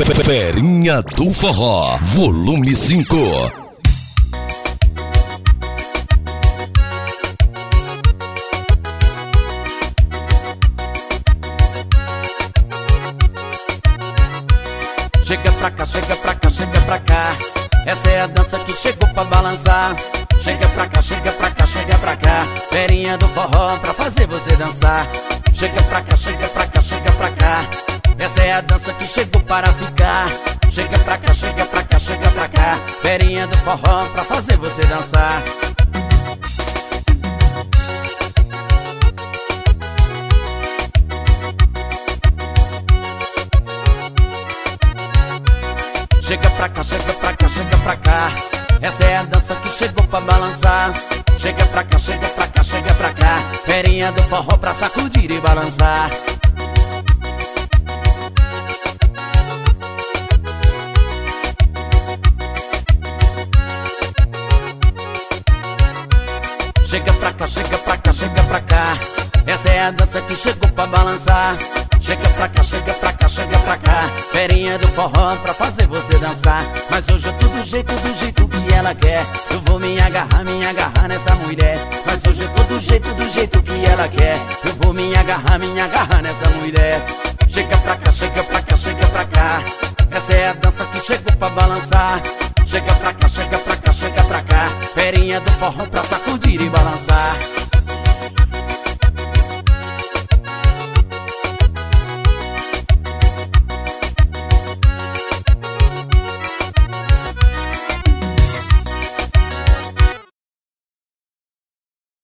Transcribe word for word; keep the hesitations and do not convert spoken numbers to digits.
Ferinha do Forró, volume cinco. Chega pra cá, chega pra cá, chega pra cá. Essa é a dança que chegou pra balançar. Chega pra cá, chega pra cá, chega pra cá. Ferinha do forró pra fazer você dançar. Chega pra cá, chega pra cá, chega pra cá. Essa é a dança que chegou para ficar. Chega pra cá, chega pra cá, chega pra cá. Ferinha do forró pra fazer você dançar. Chega pra cá, chega pra cá, chega pra cá. Essa é a dança que chegou pra balançar. Chega pra cá, chega pra cá, chega pra cá. Ferinha do forró pra sacudir e balançar. Chega pra cá, chega pra cá, chega pra cá. Essa é a dança que chegou pra balançar. Chega pra cá, chega pra cá, chega pra cá. Ferinha do forró pra fazer você dançar. Mas hoje eu tô do jeito, do jeito que ela quer. Eu vou me agarrar, me agarrar nessa mulher. Mas hoje eu tô do jeito, do jeito que ela quer. Eu vou me agarrar, me agarrar nessa mulher. Chega pra cá, chega pra cá, chega pra cá. Essa é a dança que chegou pra balançar. Chega pra cá, chega pra cá, chega pra cá. Ferinha do forró pra sacudir e balançar.